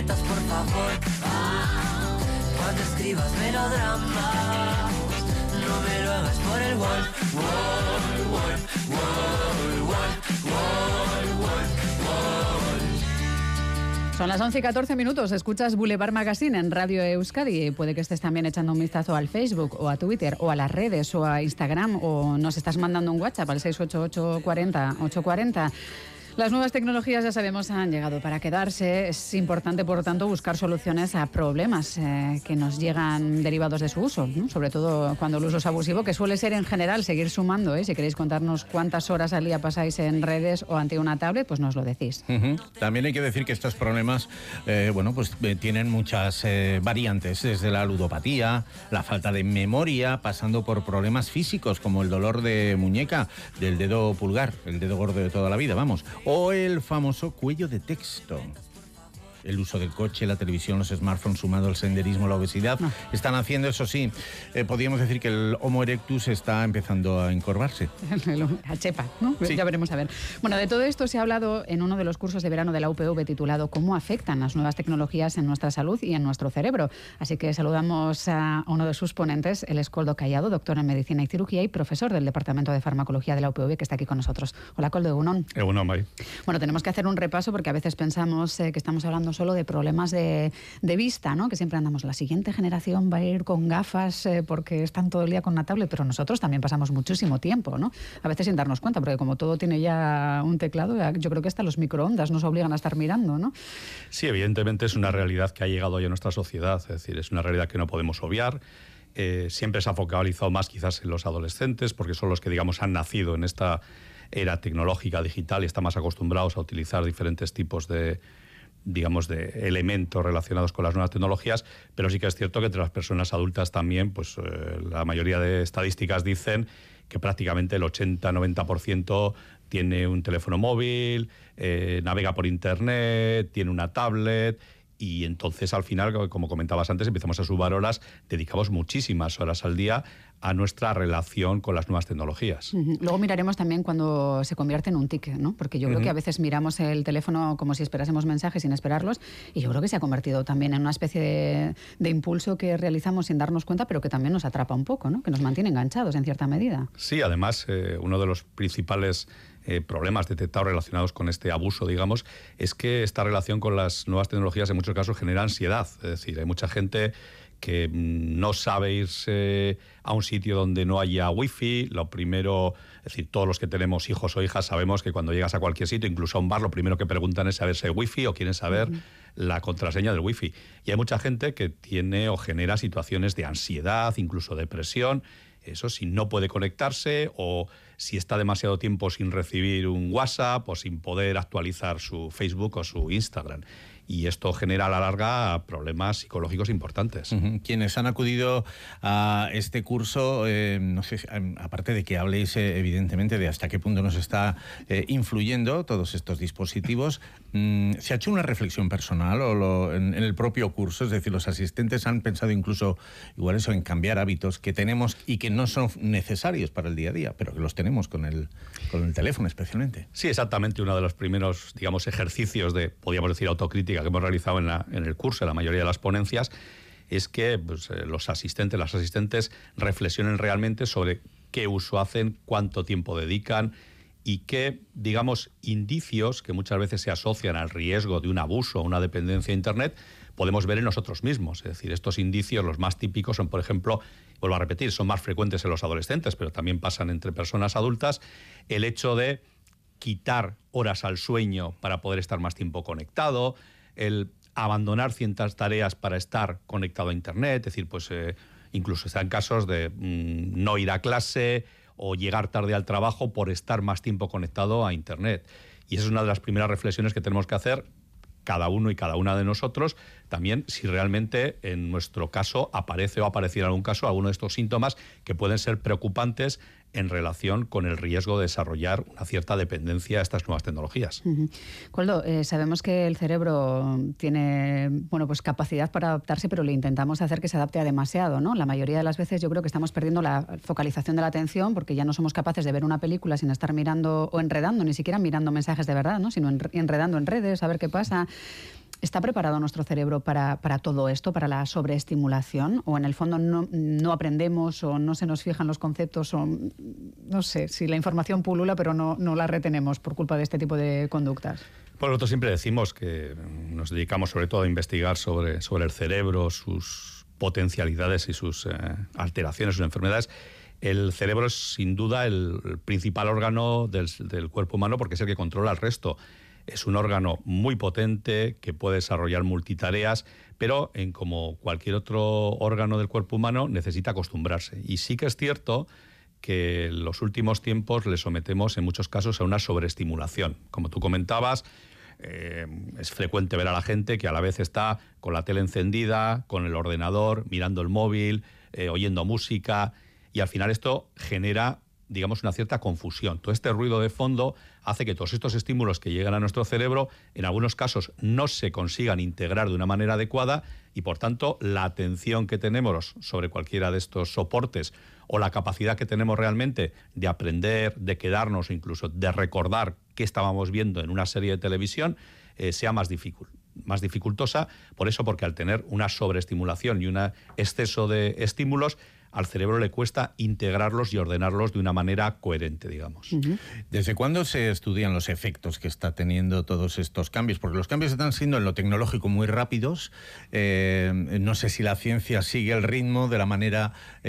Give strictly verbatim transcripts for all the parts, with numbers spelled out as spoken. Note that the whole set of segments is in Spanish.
metas, por favor. Ah, cuando escribas melodramas, no me lo hagas por el wall, wall, wall, wall, wall, wall, wall, wall. Son las once y catorce minutos, escuchas Boulevard Magazine en Radio Euskadi. Puede que estés también echando un vistazo al Facebook o a Twitter o a las redes o a Instagram, o nos estás mandando un WhatsApp al seis ocho ocho cuatro cero ocho cuatro cero. Las nuevas tecnologías, ya sabemos, han llegado para quedarse. Es importante, por lo tanto, buscar soluciones a problemas eh, que nos llegan derivados de su uso, ¿no? Sobre todo cuando el uso es abusivo, que suele ser en general seguir sumando. ¿eh? Si queréis contarnos cuántas horas al día pasáis en redes o ante una tablet, pues nos lo decís. Uh-huh. También hay que decir que estos problemas eh, bueno, pues, eh, tienen muchas eh, variantes, desde la ludopatía, la falta de memoria, pasando por problemas físicos como el dolor de muñeca, del dedo pulgar, el dedo gordo de toda la vida, vamos. O el famoso cuello de texto. El uso del coche, la televisión, los smartphones, sumado al senderismo, la obesidad, no. están haciendo, eso sí, eh, podríamos decir que el Homo erectus está empezando a encorvarse. A chepa, ¿no? Sí. Ya veremos a ver. Bueno, de todo esto se ha hablado en uno de los cursos de verano de la U P V titulado ¿Cómo afectan las nuevas tecnologías en nuestra salud y en nuestro cerebro? Así que saludamos a uno de sus ponentes, el es Koldo Callado, doctor en Medicina y Cirugía y profesor del Departamento de Farmacología de la U P V, que está aquí con nosotros. Hola, Koldo, egunon. Egunon, Mari. Bueno, tenemos que hacer un repaso porque a veces pensamos eh, que estamos hablando solo de problemas de, de vista, ¿no? Que siempre andamos, la siguiente generación va a ir con gafas eh, porque están todo el día con una tablet, pero nosotros también pasamos muchísimo tiempo, ¿no? A veces sin darnos cuenta, porque como todo tiene ya un teclado, yo creo que hasta los microondas nos obligan a estar mirando, ¿no? Sí, evidentemente es una realidad que ha llegado hoy a nuestra sociedad, es decir, es una realidad que no podemos obviar. Eh, siempre se ha focalizado más quizás en los adolescentes, porque son los que, digamos, han nacido en esta era tecnológica, digital, y están más acostumbrados a utilizar diferentes tipos de digamos, de elementos relacionados con las nuevas tecnologías, pero sí que es cierto que entre las personas adultas también, pues eh, la mayoría de estadísticas dicen que prácticamente el ochenta a noventa por ciento tiene un teléfono móvil, eh, navega por internet, tiene una tablet. Y entonces, al final, como comentabas antes, empezamos a sumar horas, dedicamos muchísimas horas al día a nuestra relación con las nuevas tecnologías. Uh-huh. Luego miraremos también cuando se convierte en un tic, ¿no? Porque yo creo uh-huh. que a veces miramos el teléfono como si esperásemos mensajes sin esperarlos, y yo creo que se ha convertido también en una especie de, de impulso que realizamos sin darnos cuenta, pero que también nos atrapa un poco, ¿no? Que nos mantiene enganchados en cierta medida. Sí, además, eh, uno de los principales Eh, problemas detectados relacionados con este abuso, digamos, es que esta relación con las nuevas tecnologías en muchos casos genera ansiedad. Es decir, hay mucha gente que no sabe irse a un sitio donde no haya wifi. Lo primero, es decir, todos los que tenemos hijos o hijas sabemos que cuando llegas a cualquier sitio, incluso a un bar, lo primero que preguntan es saber si hay wifi o quieren saber uh-huh. la contraseña del wifi. Y hay mucha gente que tiene o genera situaciones de ansiedad, incluso depresión. Eso si no puede conectarse o si está demasiado tiempo sin recibir un WhatsApp o sin poder actualizar su Facebook o su Instagram. Y esto genera a la larga problemas psicológicos importantes. Uh-huh. Quienes han acudido a este curso, eh, no sé, aparte de que habléis eh, evidentemente de hasta qué punto nos está eh, influyendo todos estos dispositivos, mmm, ¿se ha hecho una reflexión personal o lo, en, en el propio curso? Es decir, los asistentes han pensado incluso igual eso en cambiar hábitos que tenemos y que no son necesarios para el día a día, pero que los tenemos con el, con el teléfono especialmente. Sí, exactamente. Uno de los primeros, digamos, ejercicios de, podríamos decir, autocrítica que hemos realizado en, la, en el curso, en la mayoría de las ponencias, es que pues, eh, los asistentes, las asistentes reflexionen realmente sobre qué uso hacen, cuánto tiempo dedican y qué, digamos, indicios que muchas veces se asocian al riesgo de un abuso o una dependencia a Internet podemos ver en nosotros mismos. Es decir, estos indicios, los más típicos son, por ejemplo, vuelvo a repetir, son más frecuentes en los adolescentes, pero también pasan entre personas adultas, el hecho de quitar horas al sueño para poder estar más tiempo conectado, el abandonar ciertas tareas para estar conectado a Internet, es decir, pues eh, incluso están casos de mmm, no ir a clase o llegar tarde al trabajo por estar más tiempo conectado a Internet. Y esa es una de las primeras reflexiones que tenemos que hacer cada uno y cada una de nosotros, también si realmente en nuestro caso aparece o apareciera en algún caso alguno de estos síntomas que pueden ser preocupantes en relación con el riesgo de desarrollar una cierta dependencia a estas nuevas tecnologías. Uh-huh. Koldo, eh, sabemos que el cerebro tiene bueno, pues capacidad para adaptarse, pero le intentamos hacer que se adapte a demasiado, ¿no? La mayoría de las veces yo creo que estamos perdiendo la focalización de la atención porque ya no somos capaces de ver una película sin estar mirando o enredando, ni siquiera mirando mensajes de verdad, ¿no? Sino enredando en redes, a ver qué pasa. ¿Está preparado nuestro cerebro para, para todo esto, para la sobreestimulación? ¿O en el fondo no, no aprendemos o no se nos fijan los conceptos? O no sé, si la información pulula pero no, no la retenemos por culpa de este tipo de conductas. Pues nosotros siempre decimos que nos dedicamos sobre todo a investigar sobre, sobre el cerebro, sus potencialidades y sus eh, alteraciones, sus enfermedades. El cerebro es sin duda el, el principal órgano del, del cuerpo humano porque es el que controla el resto. Es un órgano muy potente que puede desarrollar multitareas, pero en como cualquier otro órgano del cuerpo humano necesita acostumbrarse. Y sí que es cierto que en los últimos tiempos le sometemos en muchos casos a una sobreestimulación. Como tú comentabas, eh, es frecuente ver a la gente que a la vez está con la tele encendida, con el ordenador, mirando el móvil, eh, oyendo música, y al final esto genera, digamos, una cierta confusión. Todo este ruido de fondo hace que todos estos estímulos que llegan a nuestro cerebro, en algunos casos no se consigan integrar de una manera adecuada y, por tanto, la atención que tenemos sobre cualquiera de estos soportes o la capacidad que tenemos realmente de aprender, de quedarnos, incluso de recordar qué estábamos viendo en una serie de televisión, eh, sea más difícil, más dificultosa. Por eso, porque al tener una sobreestimulación y un exceso de estímulos, al cerebro le cuesta integrarlos y ordenarlos de una manera coherente, digamos. Uh-huh. ¿Desde cuándo se estudian los efectos que está teniendo todos estos cambios? Porque los cambios están siendo en lo tecnológico muy rápidos. Eh, no sé si la ciencia sigue el ritmo de la manera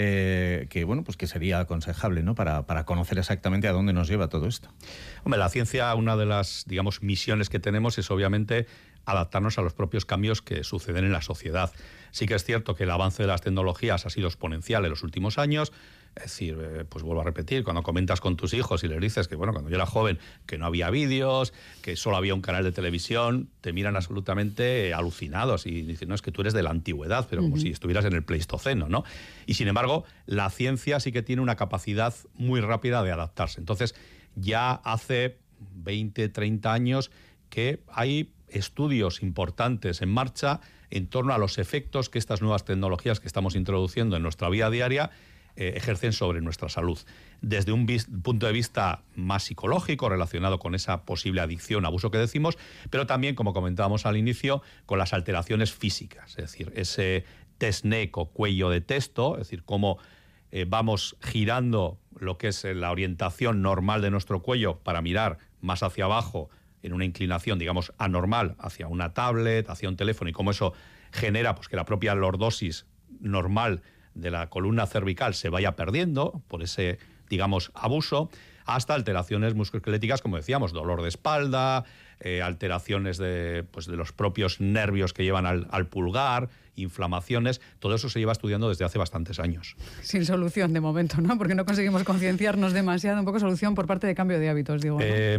eh, que, bueno, pues que sería aconsejable, ¿no? Para, para conocer exactamente a dónde nos lleva todo esto. Hombre, la ciencia, una de las, digamos, misiones que tenemos es obviamente adaptarnos a los propios cambios que suceden en la sociedad. Sí que es cierto que el avance de las tecnologías ha sido exponencial en los últimos años. Es decir, eh, pues vuelvo a repetir, cuando comentas con tus hijos y les dices que, bueno, cuando yo era joven, que no había vídeos, que solo había un canal de televisión, te miran absolutamente alucinados y dicen, no, es que tú eres de la antigüedad, pero uh-huh. como si estuvieras en el Pleistoceno, ¿no? Y sin embargo, la ciencia sí que tiene una capacidad muy rápida de adaptarse. Entonces, ya hace veinte, treinta años que hay estudios importantes en marcha en torno a los efectos que estas nuevas tecnologías que estamos introduciendo en nuestra vida diaria eh, ejercen sobre nuestra salud. Desde un vis- punto de vista más psicológico, relacionado con esa posible adicción, abuso que decimos, pero también, como comentábamos al inicio, con las alteraciones físicas. Es decir, ese test neck o cuello de testo, es decir, cómo eh, vamos girando lo que es la orientación normal de nuestro cuello para mirar más hacia abajo, en una inclinación, digamos, anormal hacia una tablet, hacia un teléfono, y cómo eso genera pues, que la propia lordosis normal de la columna cervical se vaya perdiendo por ese, digamos, abuso, hasta alteraciones musculoesqueléticas, como decíamos, dolor de espalda, eh, alteraciones de, pues, de los propios nervios que llevan al, al pulgar, inflamaciones. Todo eso se lleva estudiando desde hace bastantes años. Sin solución de momento, ¿no? Porque no conseguimos concienciarnos demasiado. Un poco solución por parte de cambio de hábitos, digo, ¿no? Eh,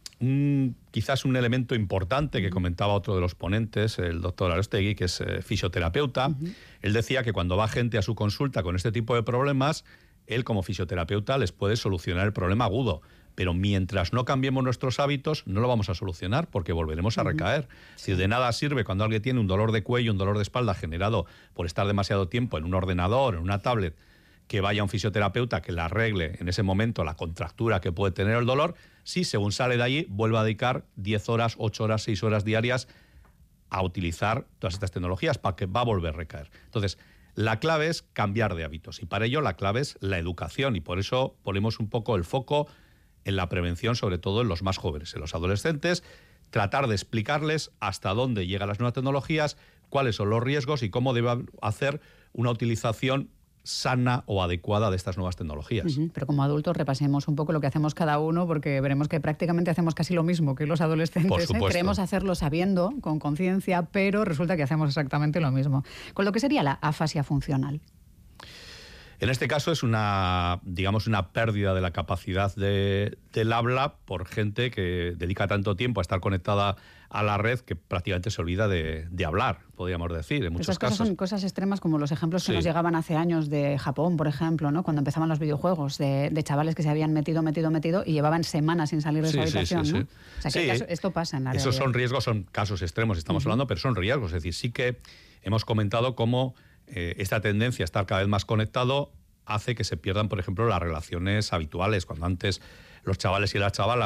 Un, quizás un elemento importante que comentaba otro de los ponentes, el doctor Arostegui, que es eh, fisioterapeuta. Uh-huh. Él decía que cuando va gente a su consulta con este tipo de problemas, él como fisioterapeuta les puede solucionar el problema agudo, pero mientras no cambiemos nuestros hábitos no lo vamos a solucionar porque volveremos a recaer. Uh-huh. Sí. Si de nada sirve cuando alguien tiene un dolor de cuello, un dolor de espalda generado por estar demasiado tiempo en un ordenador, en una tablet, que vaya un fisioterapeuta que le arregle en ese momento la contractura que puede tener el dolor, si según sale de allí vuelve a dedicar diez horas, ocho horas, seis horas diarias a utilizar todas estas tecnologías para que va a volver a recaer. Entonces, la clave es cambiar de hábitos y para ello la clave es la educación y por eso ponemos un poco el foco en la prevención, sobre todo en los más jóvenes, en los adolescentes, tratar de explicarles hasta dónde llegan las nuevas tecnologías, cuáles son los riesgos y cómo debe hacer una utilización sana o adecuada de estas nuevas tecnologías. Uh-huh. Pero como adultos repasemos un poco lo que hacemos cada uno, porque veremos que prácticamente hacemos casi lo mismo que los adolescentes. Por supuesto. ¿eh? Queremos hacerlo sabiendo, con conciencia, pero resulta que hacemos exactamente lo mismo. Con lo que sería la afasia funcional. En este caso es una, digamos, una pérdida de la capacidad de, del habla por gente que dedica tanto tiempo a estar conectada a la red que prácticamente se olvida de, de hablar, podríamos decir, en muchos Esas cosas casos. Son cosas extremas como los ejemplos que sí. nos llegaban hace años de Japón, por ejemplo, ¿no? Cuando empezaban los videojuegos, de, de chavales que se habían metido, metido, metido y llevaban semanas sin salir de sí, su habitación, sí, sí, ¿no? sí. O sea, que sí. caso, esto pasa en la Esos realidad. son riesgos, son casos extremos, estamos uh-huh. hablando, pero son riesgos. Es decir, sí que hemos comentado cómo eh, esta tendencia a estar cada vez más conectado hace que se pierdan, por ejemplo, las relaciones habituales. Cuando antes los chavales y las chavalas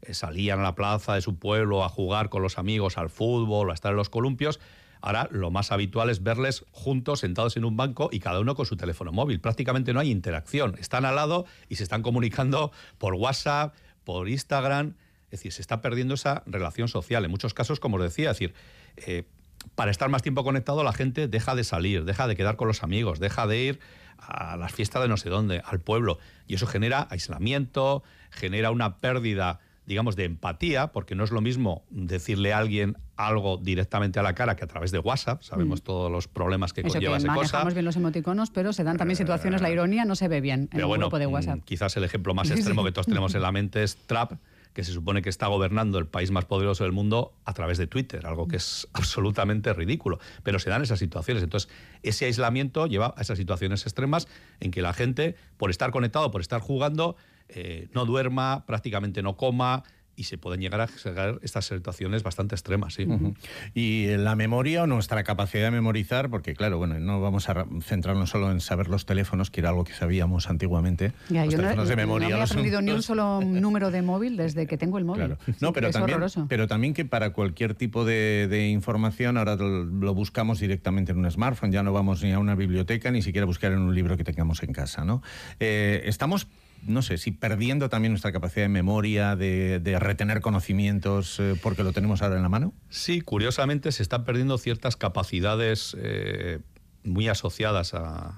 eh, salían a la plaza de su pueblo a jugar con los amigos al fútbol o a estar en los columpios. Ahora lo más habitual es verles juntos, sentados en un banco y cada uno con su teléfono móvil. Prácticamente no hay interacción. Están al lado y se están comunicando por WhatsApp, por Instagram. Es decir, se está perdiendo esa relación social. En muchos casos, como os decía, es decir, eh, para estar más tiempo conectado la gente deja de salir, deja de quedar con los amigos, deja de ir a las fiestas de no sé dónde, al pueblo. Y eso genera aislamiento, genera una pérdida, digamos, de empatía, porque no es lo mismo decirle a alguien algo directamente a la cara que a través de WhatsApp. Sabemos mm. todos los problemas que eso conlleva que esa cosa. Manejamos bien los emoticonos, pero se dan también situaciones, la ironía no se ve bien en pero el bueno, grupo de WhatsApp. Quizás el ejemplo más extremo que todos tenemos en la mente es Trump, que se supone que está gobernando el país más poderoso del mundo a través de Twitter, algo que es absolutamente ridículo. Pero se dan esas situaciones. Entonces, ese aislamiento lleva a esas situaciones extremas en que la gente, por estar conectado, por estar jugando, eh, no duerma, prácticamente no coma, y se pueden llegar a generar estas situaciones bastante extremas, sí. Uh-huh. Y la memoria o nuestra capacidad de memorizar, porque claro, bueno, no vamos a centrarnos solo en saber los teléfonos, que era algo que sabíamos antiguamente. Ya, los yo teléfonos no, de memoria. No me he aprendido son... ni un solo número de móvil desde que tengo el móvil. Claro. Sí, No, pero es también, horroroso. pero también que para cualquier tipo de, de información ahora lo buscamos directamente en un smartphone, ya no vamos ni a una biblioteca, ni siquiera buscar en un libro que tengamos en casa, ¿no? Eh, estamos... no sé, si perdiendo también nuestra capacidad de memoria, de, de retener conocimientos, eh, porque lo tenemos ahora en la mano. Sí, curiosamente se están perdiendo ciertas capacidades eh, muy asociadas a,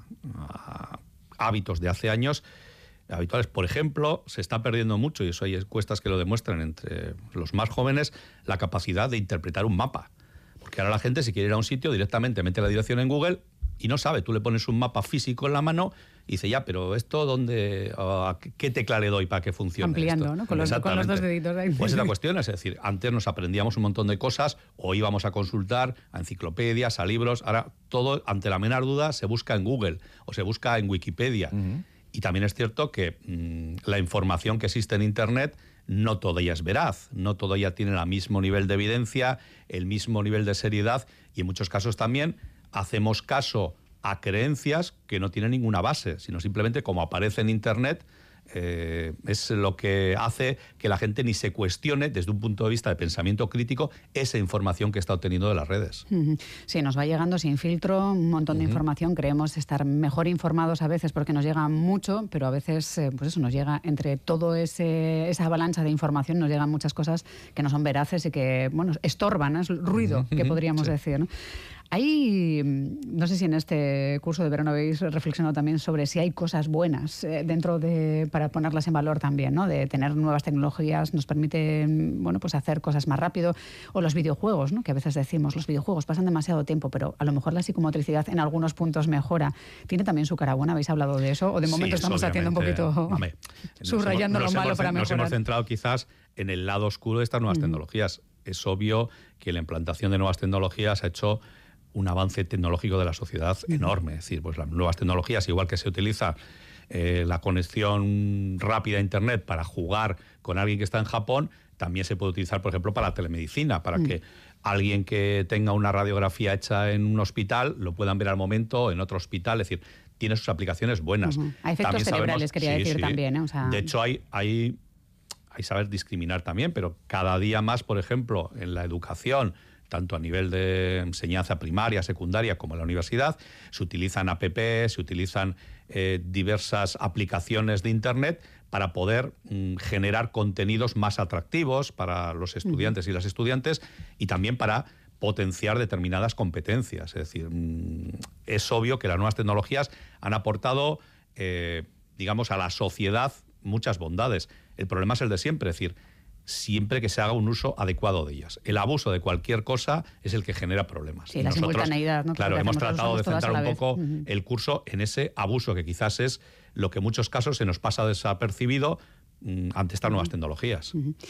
a hábitos de hace años habituales. Por ejemplo, se está perdiendo mucho, y eso hay encuestas que lo demuestran entre los más jóvenes, la capacidad de interpretar un mapa. Porque ahora la gente, si quiere ir a un sitio, directamente mete la dirección en Google y no sabe. Tú le pones un mapa físico en la mano y dice, ya, pero esto, ¿dónde, a ¿qué tecla le doy para que funcione Ampliando, esto? ¿no? Con los, con los dos deditos. Ahí. Pues es la cuestión, es decir, antes nos aprendíamos un montón de cosas o íbamos a consultar a enciclopedias, a libros. Ahora todo, ante la menor duda, se busca en Google o se busca en Wikipedia. Uh-huh. Y también es cierto que mmm, la información que existe en Internet no toda ella es veraz, no toda ella tiene el mismo nivel de evidencia, el mismo nivel de seriedad, y en muchos casos también hacemos caso a creencias que no tienen ninguna base, sino simplemente como aparece en Internet, eh, es lo que hace que la gente ni se cuestione desde un punto de vista de pensamiento crítico esa información que está obteniendo de las redes. Sí, nos va llegando sin filtro un montón de uh-huh. información. Creemos estar mejor informados a veces porque nos llega mucho, pero a veces eh, pues eso nos llega entre todo ese esa avalancha de información, nos llegan muchas cosas que no son veraces y que bueno estorban, ¿no? Es ruido uh-huh. que podríamos sí. decir, ¿no? Hay, no sé si en este curso de verano habéis reflexionado también sobre si hay cosas buenas eh, dentro de, para ponerlas en valor también, ¿no? De tener nuevas tecnologías, nos permite, bueno, pues hacer cosas más rápido, o los videojuegos, ¿no? Que a veces decimos, los videojuegos pasan demasiado tiempo, pero a lo mejor la psicomotricidad en algunos puntos mejora. ¿Tiene también su cara buena? ¿Habéis hablado de eso? ¿O de momento sí, estamos haciendo un poquito, hombre, subrayando lo malo para mejorar? Nos hemos centrado quizás en el lado oscuro de estas nuevas uh-huh. tecnologías. Es obvio que la implantación de nuevas tecnologías ha hecho un avance tecnológico de la sociedad enorme. Es decir, pues las nuevas tecnologías, igual que se utiliza eh, la conexión rápida a Internet para jugar con alguien que está en Japón, también se puede utilizar, por ejemplo, para la telemedicina, para mm. que alguien que tenga una radiografía hecha en un hospital lo puedan ver al momento en otro hospital. Es decir, tiene sus aplicaciones buenas. Uh-huh. Hay efectos también cerebrales, sabemos, quería sí, decir sí. también. ¿eh? O sea... De hecho, hay, hay, hay saber discriminar también, pero cada día más, por ejemplo, en la educación, tanto a nivel de enseñanza primaria, secundaria, como en la universidad, se utilizan apps, se utilizan eh, diversas aplicaciones de Internet para poder mm, generar contenidos más atractivos para los estudiantes uh-huh. y las estudiantes, y también para potenciar determinadas competencias. Es decir, mmm, es obvio que las nuevas tecnologías han aportado, eh, digamos, a la sociedad muchas bondades. El problema es el de siempre, es decir, siempre que se haga un uso adecuado de ellas. El abuso de cualquier cosa es el que genera problemas. Sí, la Nosotros, simultaneidad, ¿no? Claro, hemos tratado de centrar un poco uh-huh. el curso en ese abuso, que quizás es lo que en muchos casos se nos pasa desapercibido ante estas nuevas tecnologías. Uh-huh.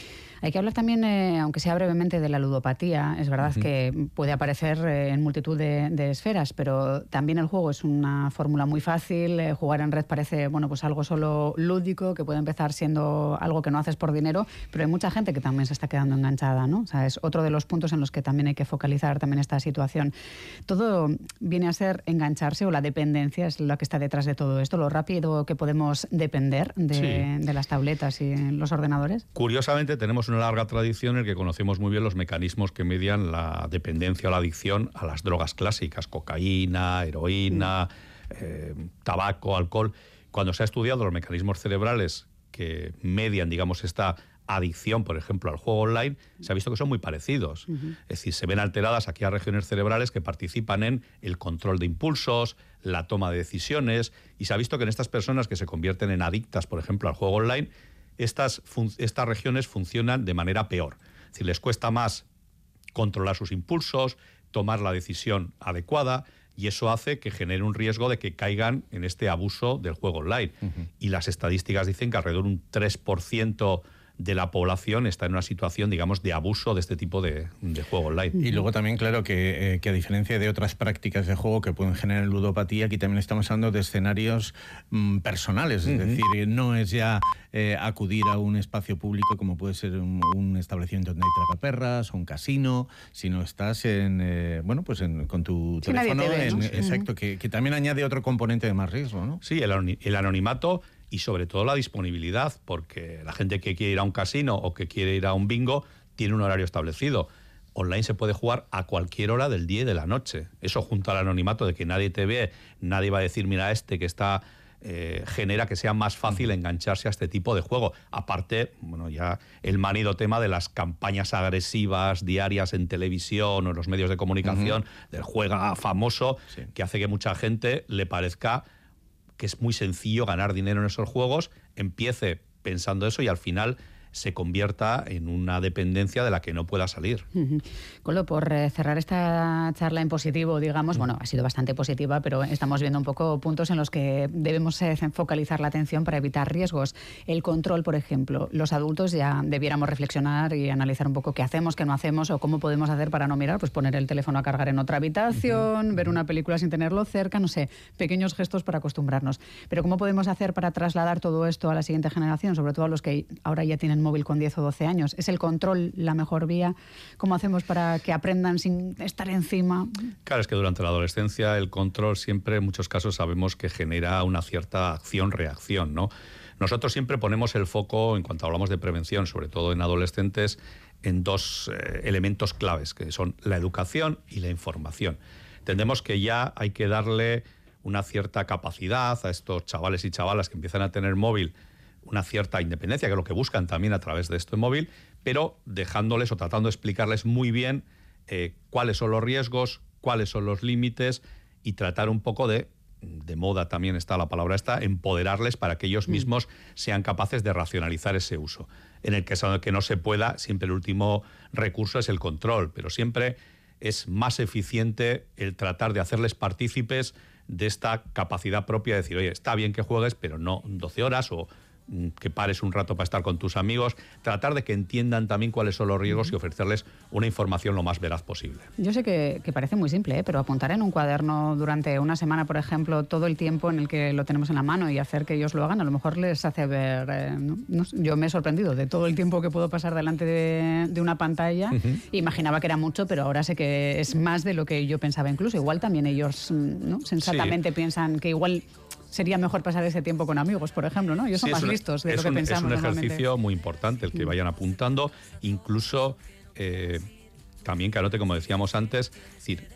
Hay que hablar también, eh, aunque sea brevemente, de la ludopatía. Es verdad uh-huh. que puede aparecer eh, en multitud de, de esferas, pero también el juego es una fórmula muy fácil. Eh, jugar en red parece, bueno, pues algo solo lúdico, que puede empezar siendo algo que no haces por dinero, pero hay mucha gente que también se está quedando enganchada, ¿no? O sea, es otro de los puntos en los que también hay que focalizar también esta situación. Todo viene a ser engancharse, o la dependencia es la que está detrás de todo esto, lo rápido que podemos depender de, sí. de las tabletas y los ordenadores. Curiosamente, tenemos una larga tradición en la que conocemos muy bien los mecanismos que median la dependencia o la adicción a las drogas clásicas, cocaína, heroína, mm. eh, tabaco, alcohol. Cuando se ha estudiado los mecanismos cerebrales que median, digamos, esta adicción, por ejemplo, al juego online, se ha visto que son muy parecidos. Uh-huh. Es decir, se ven alteradas aquellas regiones cerebrales que participan en el control de impulsos, la toma de decisiones, y se ha visto que en estas personas que se convierten en adictas, por ejemplo, al juego online, estas, fun- estas regiones funcionan de manera peor. Es decir, les cuesta más controlar sus impulsos, tomar la decisión adecuada, y eso hace que genere un riesgo de que caigan en este abuso del juego online. Uh-huh. Y las estadísticas dicen que alrededor de un tres por ciento de la población está en una situación, digamos, de abuso de este tipo de, de juego online. Y luego también, claro, que, eh, que a diferencia de otras prácticas de juego que pueden generar ludopatía, aquí también estamos hablando de escenarios mm, personales, uh-huh. es decir, no es ya eh, acudir a un espacio público como puede ser un, un establecimiento donde hay tragaperras o un casino, sino estás en, eh, bueno, pues en, con tu sí, teléfono, nadie te ve, en, ¿no? exacto, uh-huh. que, que también añade otro componente de más riesgo, ¿no? Sí, el, el anonimato y sobre todo la disponibilidad, porque la gente que quiere ir a un casino o que quiere ir a un bingo tiene un horario establecido. Online se puede jugar a cualquier hora del día y de la noche. Eso, junto al anonimato de que nadie te ve, nadie va a decir, mira, este que está, eh, genera que sea más fácil engancharse a este tipo de juego. Aparte, bueno, ya el manido tema de las campañas agresivas diarias en televisión o en los medios de comunicación, uh-huh. del juega famoso, sí. que hace que mucha gente le parezca que es muy sencillo ganar dinero en esos juegos, empiece pensando eso y al final se convierta en una dependencia de la que no pueda salir. Uh-huh. Colo, por eh, cerrar esta charla en positivo, digamos, uh-huh. bueno, ha sido bastante positiva, pero estamos viendo un poco puntos en los que debemos eh, focalizar la atención para evitar riesgos. El control, por ejemplo, los adultos ya debiéramos reflexionar y analizar un poco qué hacemos, qué no hacemos o cómo podemos hacer para no mirar, pues poner el teléfono a cargar en otra habitación, uh-huh. ver una película sin tenerlo cerca, no sé, pequeños gestos para acostumbrarnos. Pero ¿cómo podemos hacer para trasladar todo esto a la siguiente generación, sobre todo a los que ahora ya tienen móvil con diez o doce años? ¿Es el control la mejor vía? ¿Cómo hacemos para que aprendan sin estar encima? Claro, es que durante la adolescencia el control siempre, en muchos casos, sabemos que genera una cierta acción-reacción, ¿no? Nosotros siempre ponemos el foco, en cuanto hablamos de prevención, sobre todo en adolescentes, en dos eh, elementos claves, que son la educación y la información. Entendemos que ya hay que darle una cierta capacidad a estos chavales y chavalas que empiezan a tener móvil, una cierta independencia, que es lo que buscan también a través de este móvil, pero dejándoles o tratando de explicarles muy bien eh, cuáles son los riesgos, cuáles son los límites y tratar un poco de, de moda también está la palabra esta, empoderarles para que ellos mismos sean capaces de racionalizar ese uso. En el caso de que no se pueda, siempre el último recurso es el control, pero siempre es más eficiente el tratar de hacerles partícipes de esta capacidad propia de decir, oye, está bien que juegues, pero no doce horas o que pares un rato para estar con tus amigos, tratar de que entiendan también cuáles son los riesgos y ofrecerles una información lo más veraz posible. Yo sé que, que parece muy simple, ¿eh? Pero apuntar en un cuaderno durante una semana, por ejemplo, todo el tiempo en el que lo tenemos en la mano y hacer que ellos lo hagan, a lo mejor les hace ver... Eh, no, no, yo me he sorprendido de todo el tiempo que puedo pasar delante de, de una pantalla. Uh-huh. Imaginaba que era mucho, pero ahora sé que es más de lo que yo pensaba incluso. Igual también ellos, ¿no?, sensatamente sí. piensan que igual... sería mejor pasar ese tiempo con amigos, por ejemplo, ¿no? Ellos son sí, más una, listos de lo que un, pensamos. Es un ejercicio muy importante el que vayan apuntando, incluso eh, también, claro, como decíamos antes, es decir,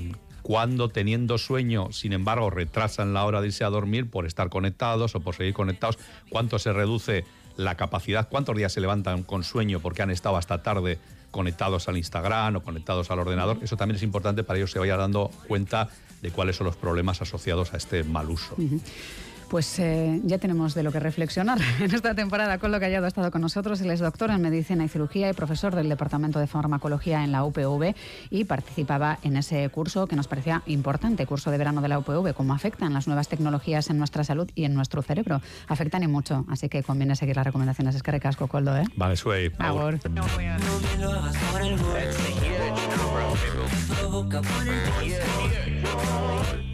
cuando teniendo sueño, sin embargo, retrasan la hora de irse a dormir por estar conectados o por seguir conectados, cuánto se reduce la capacidad, cuántos días se levantan con sueño porque han estado hasta tarde conectados al Instagram o conectados al ordenador. Eso también es importante para que ellos se vayan dando cuenta de cuáles son los problemas asociados a este mal uso. Uh-huh. Pues eh, ya tenemos de lo que reflexionar en esta temporada. Con lo Callado ha estado con nosotros. Él es doctor en Medicina y Cirugía y profesor del Departamento de Farmacología en la U P V y participaba en ese curso que nos parecía importante, curso de verano de la U P V, cómo afectan las nuevas tecnologías en nuestra salud y en nuestro cerebro. Afectan y mucho, así que conviene seguir las recomendaciones. Es que recasco, Coldo, ¿eh? Vale, suey. Agur. No me lo hagas por el gol. Me provoca por el gol.